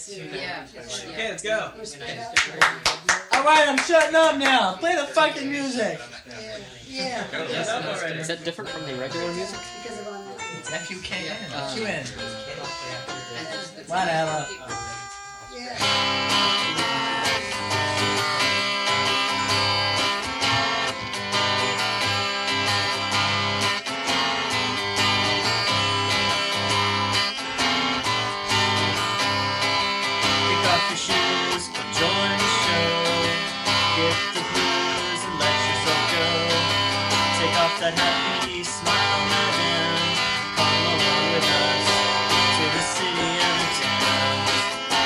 Yeah. Okay, let's go. Alright, I'm shutting up now. Play the fucking music. Yeah. Is that different from the regular music? Because of online. It's FUKN. QN. Whatever. Kick off your shoes, join the show. Get the blues and let yourself go. Take off that happy smile now then. Come along with us to the city of the towns.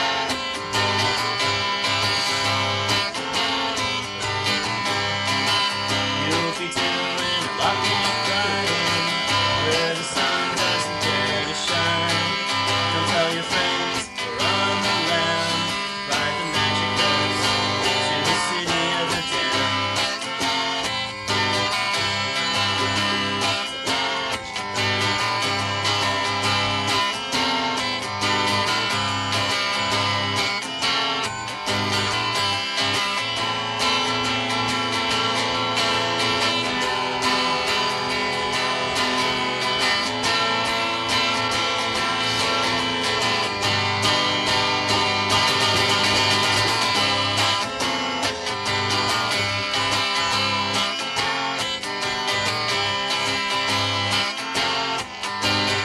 You'll be doing a lot more crying where the sun doesn't dare to shine. Don't tell your friends we're on the lam. Ride the magic bus to the city of the damned.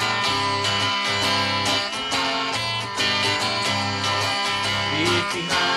Leave behind